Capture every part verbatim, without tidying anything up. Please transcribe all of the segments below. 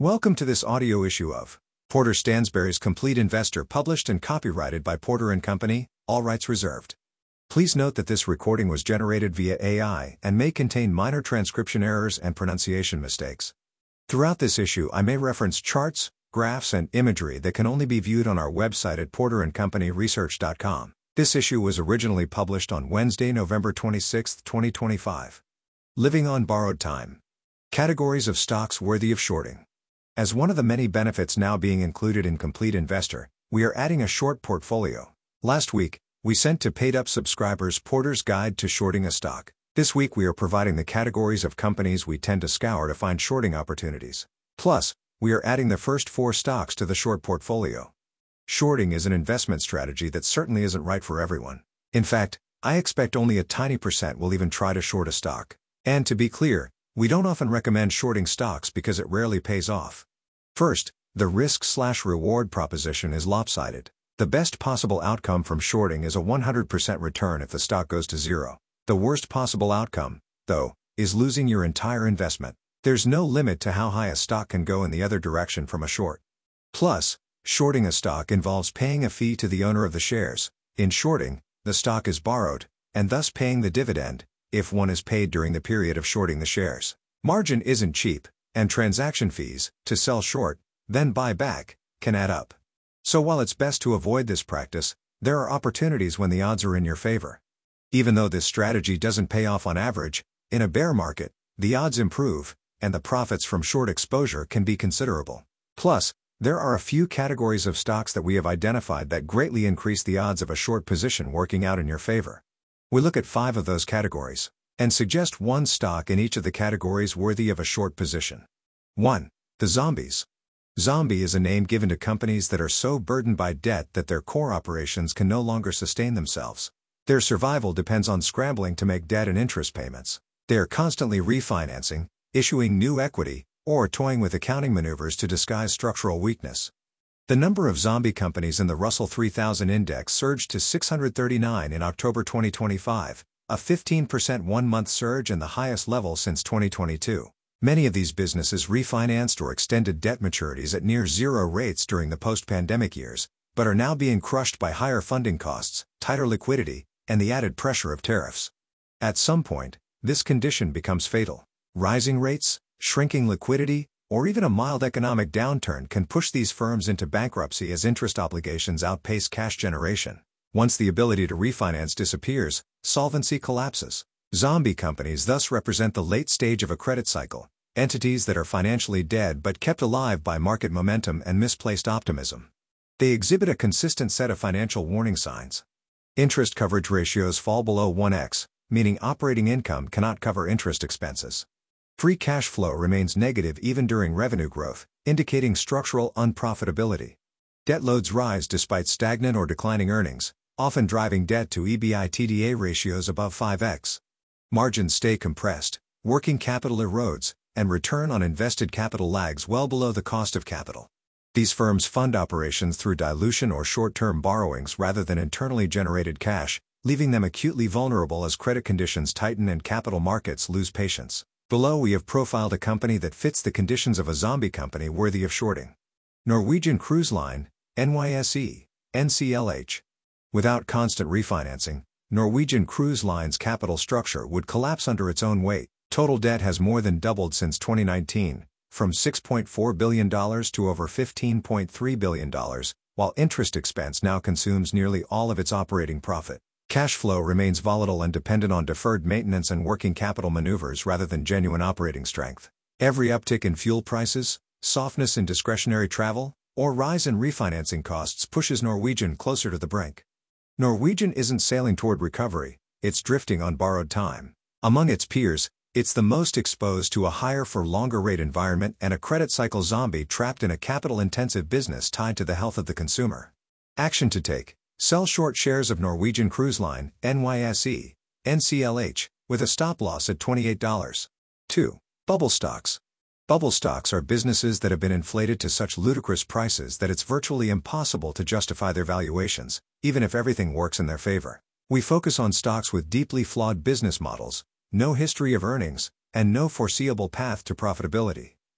Welcome to this audio issue of Porter Stansberry's Complete Investor, published and copyrighted by Porter and Company, all rights reserved. Please note that this recording was generated via A I and may contain minor transcription errors and pronunciation mistakes. Throughout this issue I may reference charts, graphs and imagery that can only be viewed on our website at porter and company research dot com. This issue was originally published on Wednesday, November twenty-sixth, twenty twenty-five. Living on borrowed time. Categories of stocks worthy of shorting. As one of the many benefits now being included in Complete Investor, we are adding a short portfolio. Last week, we sent to paid-up subscribers Porter's Guide to Shorting a Stock. This week we are providing the categories of companies we tend to scour to find shorting opportunities. Plus, we are adding the first four stocks to the short portfolio. Shorting is an investment strategy that certainly isn't right for everyone. In fact, I expect only a tiny percent will even try to short a stock. And to be clear, we don't often recommend shorting stocks because it rarely pays off. First, the risk-slash-reward proposition is lopsided. The best possible outcome from shorting is a one hundred percent return if the stock goes to zero. The worst possible outcome, though, is losing your entire investment. There's no limit to how high a stock can go in the other direction from a short. Plus, shorting a stock involves paying a fee to the owner of the shares. In shorting, the stock is borrowed, and thus paying the dividend, if one is paid during the period of shorting the shares. Margin isn't cheap, and transaction fees, to sell short, then buy back, can add up. So while it's best to avoid this practice, there are opportunities when the odds are in your favor. Even though this strategy doesn't pay off on average, in a bear market, the odds improve, and the profits from short exposure can be considerable. Plus, there are a few categories of stocks that we have identified that greatly increase the odds of a short position working out in your favor. We look at five of those categories, and suggest one stock in each of the categories worthy of a short position. one. The Zombies. Zombie is a name given to companies that are so burdened by debt that their core operations can no longer sustain themselves. Their survival depends on scrambling to make debt and interest payments. They are constantly refinancing, issuing new equity, or toying with accounting maneuvers to disguise structural weakness. The number of zombie companies in the Russell three thousand index surged to six hundred thirty-nine in October twenty twenty-five, a fifteen percent one-month surge and the highest level since twenty twenty-two. Many of these businesses refinanced or extended debt maturities at near zero rates during the post-pandemic years, but are now being crushed by higher funding costs, tighter liquidity, and the added pressure of tariffs. At some point, this condition becomes fatal. Rising rates, shrinking liquidity, or even a mild economic downturn can push these firms into bankruptcy as interest obligations outpace cash generation. Once the ability to refinance disappears, solvency collapses. Zombie companies thus represent the late stage of a credit cycle, entities that are financially dead but kept alive by market momentum and misplaced optimism. They exhibit a consistent set of financial warning signs. Interest coverage ratios fall below one x, meaning operating income cannot cover interest expenses. Free cash flow remains negative even during revenue growth, indicating structural unprofitability. Debt loads rise despite stagnant or declining earnings, often driving debt to EBITDA ratios above five x. Margins stay compressed, working capital erodes, and return on invested capital lags well below the cost of capital. These firms fund operations through dilution or short-term borrowings rather than internally generated cash, leaving them acutely vulnerable as credit conditions tighten and capital markets lose patience. Below we have profiled a company that fits the conditions of a zombie company worthy of shorting. Norwegian Cruise Line, N Y S E, N C L H. Without constant refinancing, Norwegian Cruise Line's capital structure would collapse under its own weight. Total debt has more than doubled since twenty nineteen, from six point four billion dollars to over fifteen point three billion dollars, while interest expense now consumes nearly all of its operating profit. Cash flow remains volatile and dependent on deferred maintenance and working capital maneuvers rather than genuine operating strength. Every uptick in fuel prices, softness in discretionary travel, or rise in refinancing costs pushes Norwegian closer to the brink. Norwegian isn't sailing toward recovery, it's drifting on borrowed time. Among its peers, it's the most exposed to a higher-for-longer rate environment and a credit cycle zombie trapped in a capital-intensive business tied to the health of the consumer. Action to take. Sell short shares of Norwegian Cruise Line, N Y S E, N C L H, with a stop loss at twenty-eight dollars. two. Bubble stocks. Bubble stocks are businesses that have been inflated to such ludicrous prices that it's virtually impossible to justify their valuations, even if everything works in their favor. We focus on stocks with deeply flawed business models, no history of earnings, and no foreseeable path to profitability.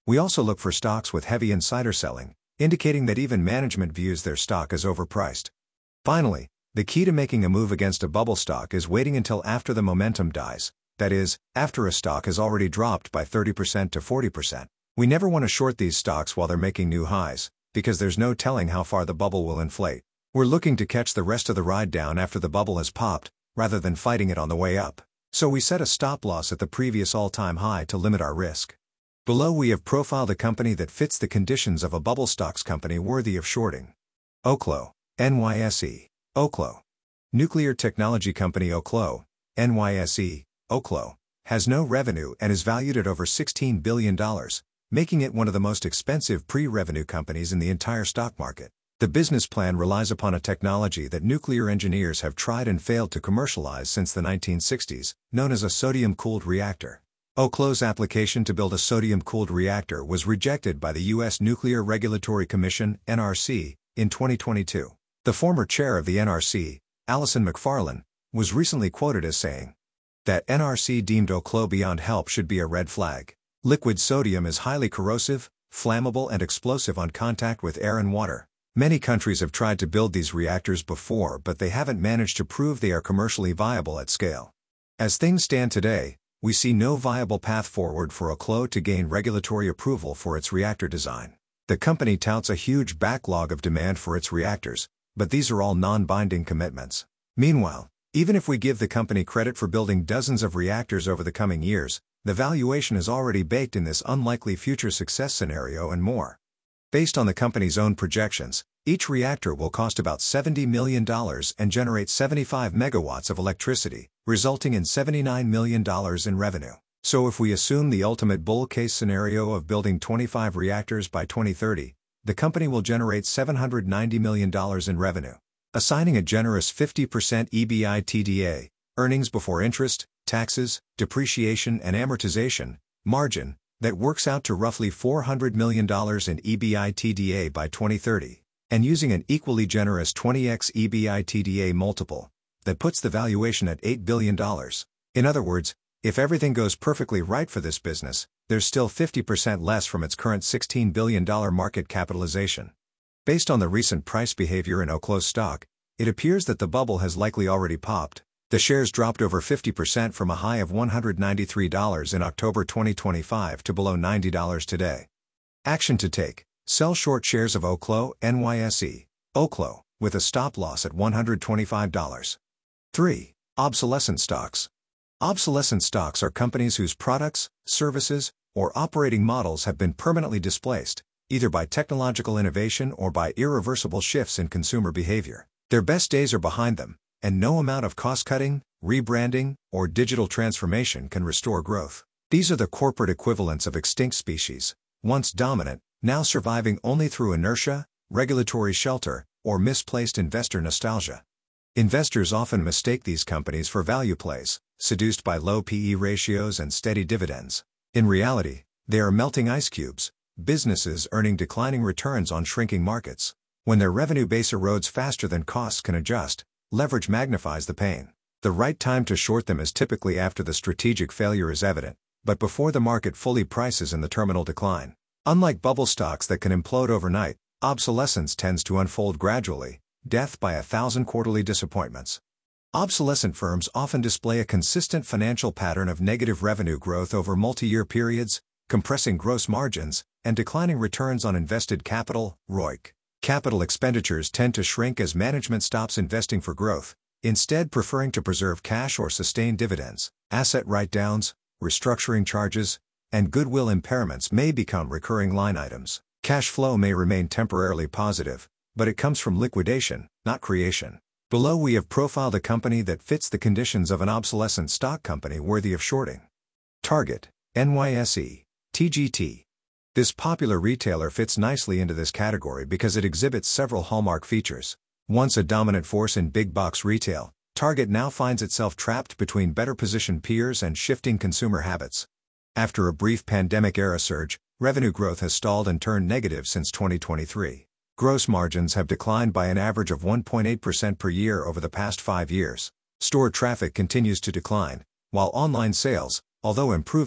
We also look for stocks with heavy insider selling, indicating that even management views their stock as overpriced. Finally, the key to making a move against a bubble stock is waiting until after the momentum dies, that is, after a stock has already dropped by thirty percent to forty percent. We never want to short these stocks while they're making new highs, because there's no telling how far the bubble will inflate. We're looking to catch the rest of the ride down after the bubble has popped, rather than fighting it on the way up. So we set a stop loss at the previous all-time high to limit our risk. Below we have profiled a company that fits the conditions of a bubble stocks company worthy of shorting. Oklo, N Y S E, Oklo. Nuclear technology company Oklo, N Y S E, Oklo, has no revenue and is valued at over sixteen billion dollars, making it one of the most expensive pre-revenue companies in the entire stock market. The business plan relies upon a technology that nuclear engineers have tried and failed to commercialize since the nineteen sixties, known as a sodium-cooled reactor. Oklo's application to build a sodium-cooled reactor was rejected by the U S Nuclear Regulatory Commission, N R C, in twenty twenty-two. The former chair of the N R C, Alison Macfarlane, was recently quoted as saying that N R C deemed Oklo beyond help should be a red flag. Liquid sodium is highly corrosive, flammable and explosive on contact with air and water. Many countries have tried to build these reactors before, but they haven't managed to prove they are commercially viable at scale. As things stand today, we see no viable path forward for Oklo to gain regulatory approval for its reactor design. The company touts a huge backlog of demand for its reactors, but these are all non-binding commitments. Meanwhile, even if we give the company credit for building dozens of reactors over the coming years, the valuation is already baked in this unlikely future success scenario and more. Based on the company's own projections, each reactor will cost about seventy million dollars and generate seventy-five megawatts of electricity, resulting in seventy-nine million dollars in revenue. So if we assume the ultimate bull case scenario of building twenty-five reactors by twenty thirty, the company will generate seven hundred ninety million dollars in revenue. Assigning a generous fifty percent E B I T D A, earnings before interest, taxes, depreciation and amortization, margin, that works out to roughly four hundred million dollars in E B I T D A by twenty thirty, and using an equally generous twenty x E B I T D A multiple, that puts the valuation at eight billion dollars. In other words, if everything goes perfectly right for this business, there's still fifty percent less from its current sixteen billion dollars market capitalization. Based on the recent price behavior in Oklo's stock, it appears that the bubble has likely already popped. The shares dropped over fifty percent from a high of one hundred ninety-three dollars in October twenty twenty-five to below ninety dollars today. Action to take: sell short shares of Oklo, N Y S E, Oklo, with a stop loss at one hundred twenty-five dollars. three. Obsolescent stocks. Obsolescent stocks are companies whose products, services, or operating models have been permanently displaced, either by technological innovation or by irreversible shifts in consumer behavior. Their best days are behind them, and no amount of cost-cutting, rebranding, or digital transformation can restore growth. These are the corporate equivalents of extinct species, once dominant, now surviving only through inertia, regulatory shelter, or misplaced investor nostalgia. Investors often mistake these companies for value plays, seduced by low P E ratios and steady dividends. In reality, they are melting ice cubes, businesses earning declining returns on shrinking markets. When their revenue base erodes faster than costs can adjust, leverage magnifies the pain. The right time to short them is typically after the strategic failure is evident, but before the market fully prices in the terminal decline. Unlike bubble stocks that can implode overnight, obsolescence tends to unfold gradually, death by a thousand quarterly disappointments. Obsolescent firms often display a consistent financial pattern of negative revenue growth over multi-year periods, compressing gross margins, and declining returns on invested capital, R O I C. Capital expenditures tend to shrink as management stops investing for growth, instead preferring to preserve cash or sustain dividends. Asset write-downs, restructuring charges, and goodwill impairments may become recurring line items. Cash flow may remain temporarily positive, but it comes from liquidation, not creation. Below we have profiled a company that fits the conditions of an obsolescent stock company worthy of shorting. Target, N Y S E, T G T. This popular retailer fits nicely into this category because it exhibits several hallmark features. Once a dominant force in big box retail, Target now finds itself trapped between better-positioned peers and shifting consumer habits. After a brief pandemic-era surge, revenue growth has stalled and turned negative since twenty twenty-three. Gross margins have declined by an average of one point eight percent per year over the past five years. Store traffic continues to decline, while online sales, although improving,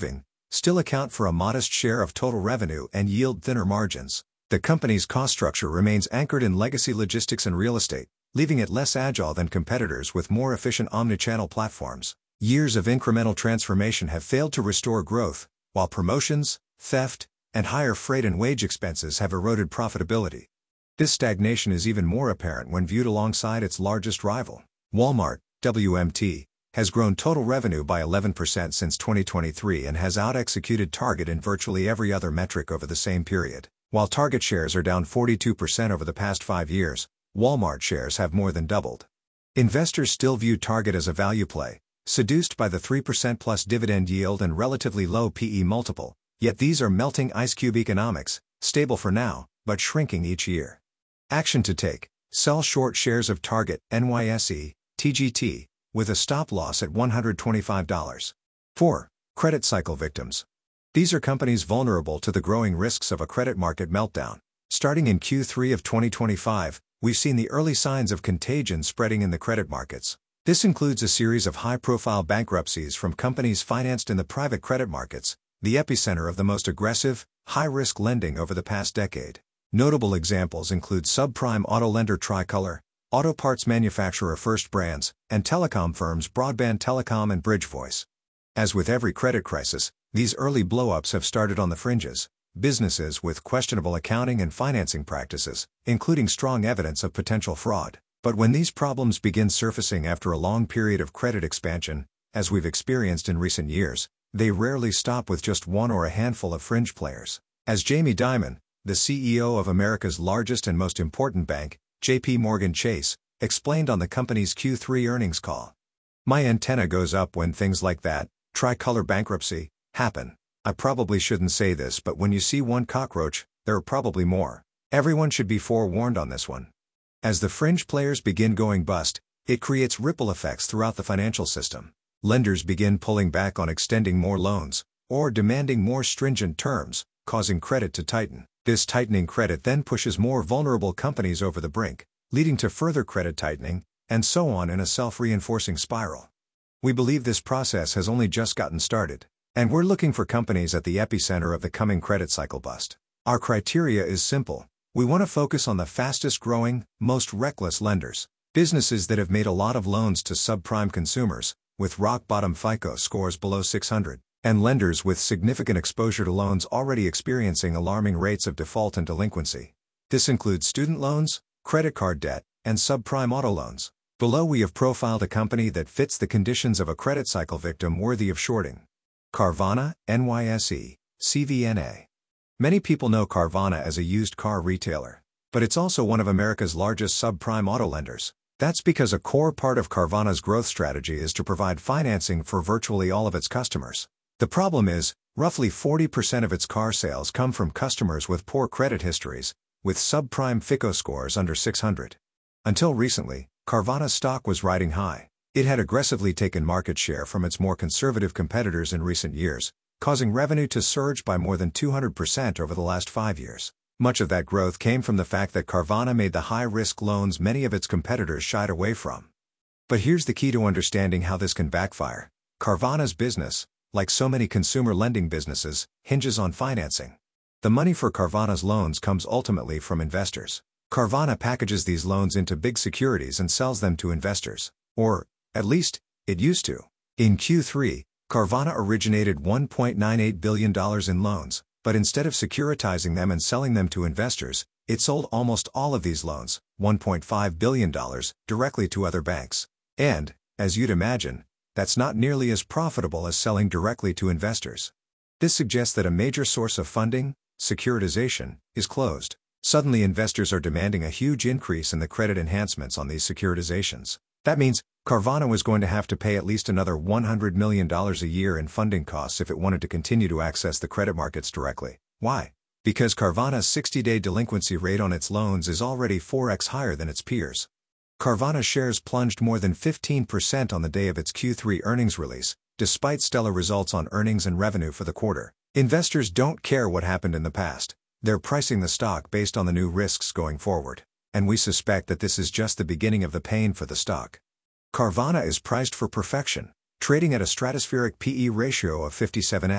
still account for a modest share of total revenue and yield thinner margins. The company's cost structure remains anchored in legacy logistics and real estate, leaving it less agile than competitors with more efficient omnichannel platforms. Years of incremental transformation have failed to restore growth, while promotions, theft, and higher freight and wage expenses have eroded profitability. This stagnation is even more apparent when viewed alongside its largest rival. Walmart, W M T, has grown total revenue by eleven percent since twenty twenty-three and has out-executed Target in virtually every other metric over the same period. While Target shares are down forty-two percent over the past five years, Walmart shares have more than doubled. Investors still view Target as a value play, seduced by the three percent plus dividend yield and relatively low P E multiple, yet these are melting ice cube economics, stable for now, but shrinking each year. Action to take: sell short shares of Target, N Y S E, T G T, with a stop loss at one hundred twenty-five dollars. four. Credit cycle victims. These are companies vulnerable to the growing risks of a credit market meltdown. Starting in Q three of twenty twenty-five, we've seen the early signs of contagion spreading in the credit markets. This includes a series of high-profile bankruptcies from companies financed in the private credit markets, the epicenter of the most aggressive, high-risk lending over the past decade. Notable examples include subprime auto lender Tricolor, auto parts manufacturer First Brands, and telecom firms Broadband Telecom and Bridgevoice. As with every credit crisis, these early blow-ups have started on the fringes, businesses with questionable accounting and financing practices, including strong evidence of potential fraud. But when these problems begin surfacing after a long period of credit expansion, as we've experienced in recent years, they rarely stop with just one or a handful of fringe players. As Jamie Dimon, the C E O of America's largest and most important bank, J P Morgan Chase, explained on the company's Q three earnings call. "My antenna goes up when things like that, Tricolor bankruptcy, happen. I probably shouldn't say this, but when you see one cockroach, there are probably more. Everyone should be forewarned on this one." As the fringe players begin going bust, it creates ripple effects throughout the financial system. Lenders begin pulling back on extending more loans, or demanding more stringent terms, causing credit to tighten. This tightening credit then pushes more vulnerable companies over the brink, leading to further credit tightening, and so on in a self-reinforcing spiral. We believe this process has only just gotten started, and we're looking for companies at the epicenter of the coming credit cycle bust. Our criteria is simple. We want to focus on the fastest-growing, most reckless lenders, businesses that have made a lot of loans to subprime consumers, with rock-bottom FICO scores below six hundred, and lenders with significant exposure to loans already experiencing alarming rates of default and delinquency. This includes student loans, credit card debt, and subprime auto loans. Below we have profiled a company that fits the conditions of a credit cycle victim worthy of shorting. Carvana, N Y S E, C V N A. Many people know Carvana as a used car retailer, but it's also one of America's largest subprime auto lenders. That's because a core part of Carvana's growth strategy is to provide financing for virtually all of its customers. The problem is, roughly forty percent of its car sales come from customers with poor credit histories, with subprime FICO scores under six hundred. Until recently, Carvana's stock was riding high. It had aggressively taken market share from its more conservative competitors in recent years, causing revenue to surge by more than two hundred percent over the last five years. Much of that growth came from the fact that Carvana made the high-risk loans many of its competitors shied away from. But here's the key to understanding how this can backfire. Carvana's business, like so many consumer lending businesses, hinges on financing. The money for Carvana's loans comes ultimately from investors. Carvana packages these loans into big securities and sells them to investors. Or, at least, it used to. In Q three, Carvana originated one point nine eight billion dollars in loans, but instead of securitizing them and selling them to investors, it sold almost all of these loans, one point five billion dollars, directly to other banks. And, as you'd imagine, that's not nearly as profitable as selling directly to investors. This suggests that a major source of funding, securitization, is closed. Suddenly investors are demanding a huge increase in the credit enhancements on these securitizations. That means, Carvana was going to have to pay at least another one hundred million dollars a year in funding costs if it wanted to continue to access the credit markets directly. Why? Because Carvana's sixty-day delinquency rate on its loans is already four x higher than its peers. Carvana shares plunged more than fifteen percent on the day of its Q three earnings release, despite stellar results on earnings and revenue for the quarter. Investors don't care what happened in the past. They're pricing the stock based on the new risks going forward. And we suspect that this is just the beginning of the pain for the stock. Carvana is priced for perfection, trading at a stratospheric P E ratio of fifty-seven x.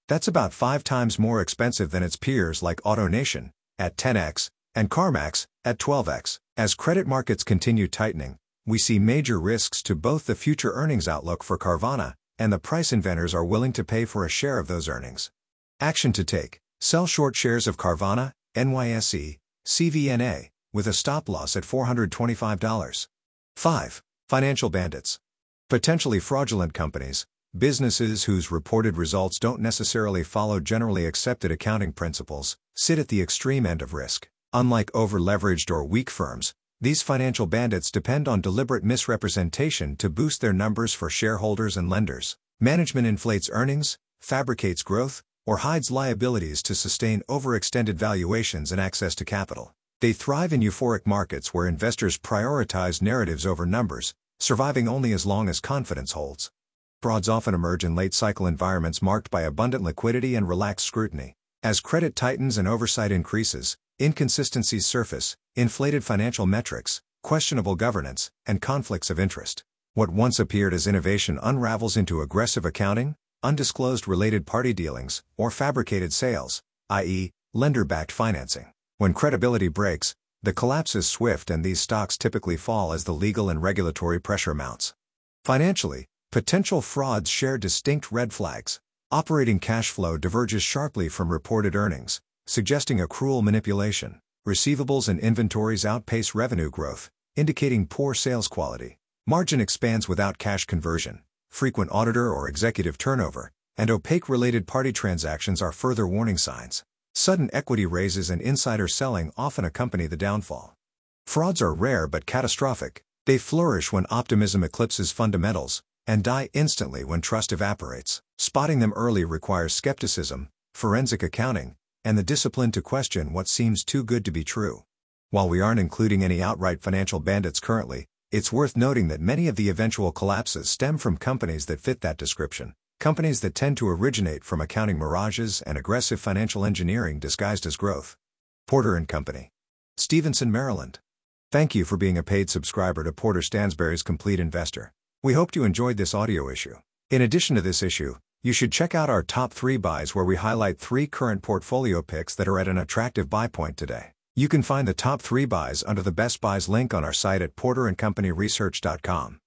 That's about five times more expensive than its peers like AutoNation, at ten x, and CarMax, at twelve x. As credit markets continue tightening, we see major risks to both the future earnings outlook for Carvana, and the price inventors are willing to pay for a share of those earnings. Action to take: sell short shares of Carvana, N Y S E, C V N A, with a stop loss at four hundred twenty-five dollars. five. Financial bandits. Potentially fraudulent companies, businesses whose reported results don't necessarily follow generally accepted accounting principles, sit at the extreme end of risk. Unlike over-leveraged or weak firms, these financial bandits depend on deliberate misrepresentation to boost their numbers for shareholders and lenders. Management inflates earnings, fabricates growth, or hides liabilities to sustain overextended valuations and access to capital. They thrive in euphoric markets where investors prioritize narratives over numbers, surviving only as long as confidence holds. Frauds often emerge in late-cycle environments marked by abundant liquidity and relaxed scrutiny. As credit tightens and oversight increases, inconsistencies surface, inflated financial metrics, questionable governance, and conflicts of interest. What once appeared as innovation unravels into aggressive accounting, undisclosed related party dealings, or fabricated sales, that is, lender-backed financing. When credibility breaks, the collapse is swift and these stocks typically fall as the legal and regulatory pressure mounts. Financially, potential frauds share distinct red flags. Operating cash flow diverges sharply from reported earnings, suggesting accrual manipulation. Receivables and inventories outpace revenue growth, indicating poor sales quality. Margin expands without cash conversion. Frequent auditor or executive turnover, and opaque related party transactions are further warning signs. Sudden equity raises and insider selling often accompany the downfall. Frauds are rare but catastrophic. They flourish when optimism eclipses fundamentals, and die instantly when trust evaporates. Spotting them early requires skepticism, forensic accounting, and the discipline to question what seems too good to be true. While we aren't including any outright financial bandits currently, it's worth noting that many of the eventual collapses stem from companies that fit that description. Companies that tend to originate from accounting mirages and aggressive financial engineering disguised as growth. Porter and Company. Stevenson, Maryland. Thank you for being a paid subscriber to Porter Stansberry's Complete Investor. We hoped you enjoyed this audio issue. In addition to this issue, you should check out our top three buys where we highlight three current portfolio picks that are at an attractive buy point today. You can find the top three buys under the Best Buys link on our site at porter and company research dot com.